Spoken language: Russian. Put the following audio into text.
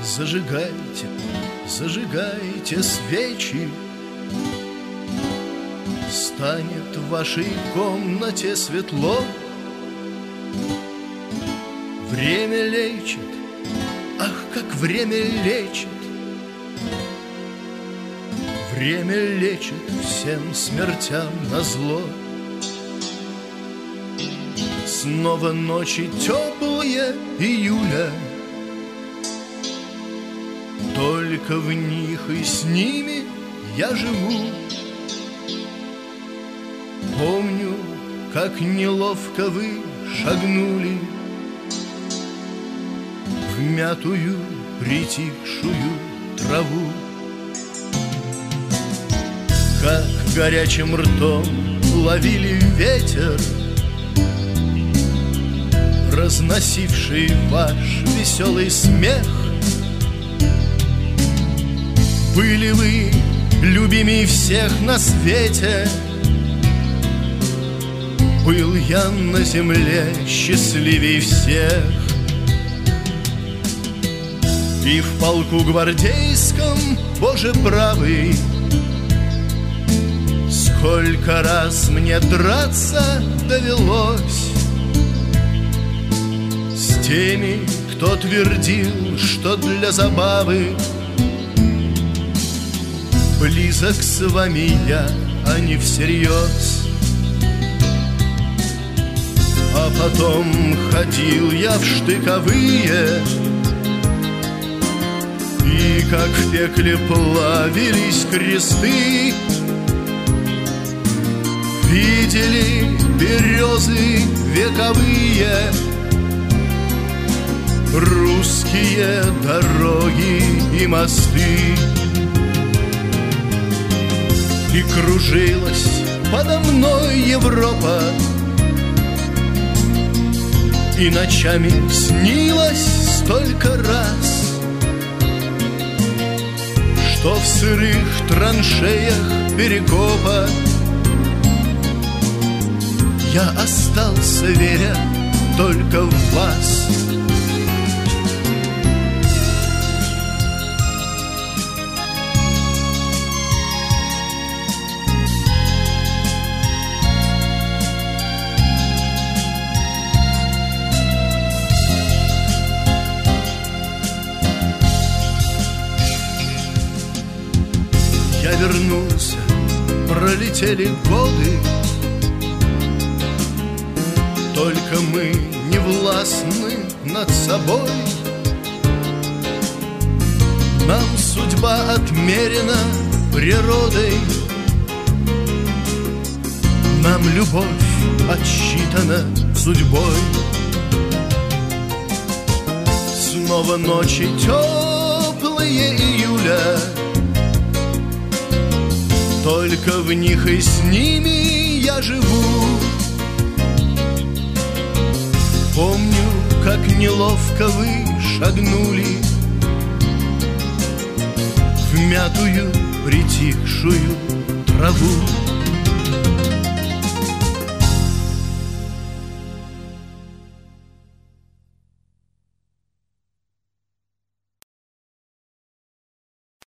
Зажигайте, зажигайте свечи, станет в вашей комнате светло. Время лечит, ах, как время лечит. Время лечит всем смертям назло. Снова ночи теплые июля, только в них и с ними я живу. Помню, как неловко вы шагнули в мятую притихшую траву. Как горячим ртом ловили ветер, разносивший ваш веселый смех. Были вы любимей всех на свете, был я на земле счастливей всех. И в полку гвардейском, Боже правый, сколько раз мне драться довелось с теми, кто твердил, что для забавы близок с вами я, а не всерьез. А потом ходил я в штыковые, и как в пекле плавились кресты. Видели березы вековые, русские дороги и мосты. И кружилась подо мной Европа, и ночами снилось столько раз, что в сырых траншеях перекопа я остался, веря только в вас. Я вернулся, пролетели годы, только мы не властны над собой. Нам судьба отмерена природой, нам любовь отсчитана судьбой. Снова ночи теплые июля, только в них и с ними я живу. Помню, как неловко вы шагнули в мятую притихшую траву.